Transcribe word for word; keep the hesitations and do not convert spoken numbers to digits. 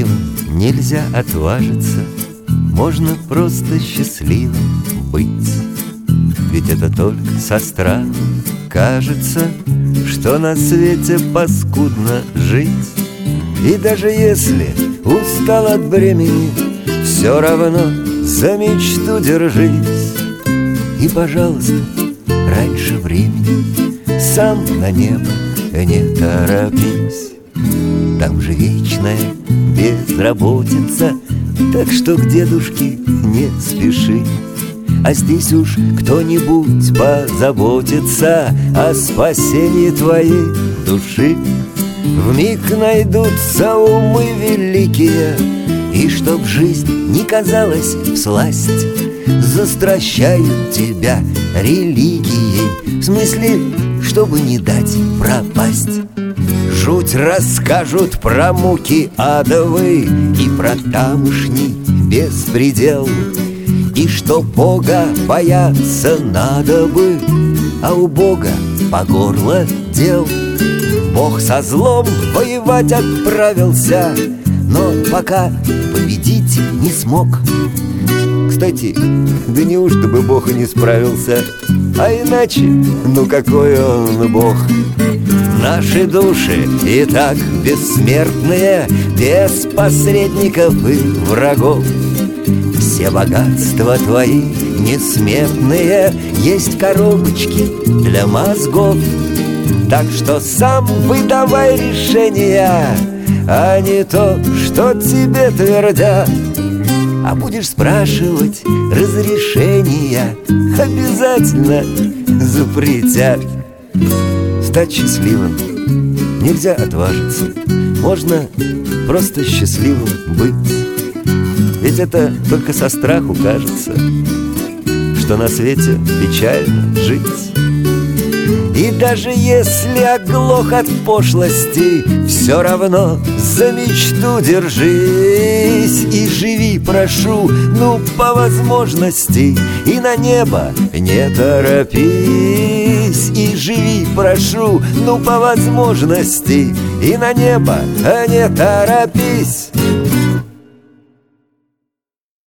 счастливым нельзя отважиться, можно просто счастливым быть. Ведь это только со страху кажется, что на свете паскудно жить. И даже если устал от бремени, все равно за мечту держись. И, пожалуйста, раньше времени сам на небо не торопись. Там же вечная безработица, так что к дедушке не спеши. А здесь уж кто-нибудь позаботится о спасении твоей души. Вмиг найдутся умы великие, и чтоб жизнь не казалась всласть, застращают тебя религией, в смысле, чтобы не дать пропасть. Жуть расскажут про муки адовые и про тамошний беспредел, и что Бога бояться надо бы, а у Бога по горло дел. Бог со злом воевать отправился, но пока победить не смог. Кстати, да неужто бы Бог и не справился? А иначе, ну какой он Бог? Наши души и так бессмертные, без посредников и врагов. Все богатства твои несметные есть коробочки для мозгов. Так что сам выдавай решения, а не то, что тебе твердят. А будешь спрашивать разрешения, обязательно запретят. Стать счастливым нельзя отважиться, можно просто счастливым быть. Ведь это только со страху кажется, что на свете печально жить. И даже если оглох от пошлости, все равно за мечту держись. И живи, прошу, ну по возможности, и на небо не торопись. И живи, прошу, ну по возможности, и на небо не торопись.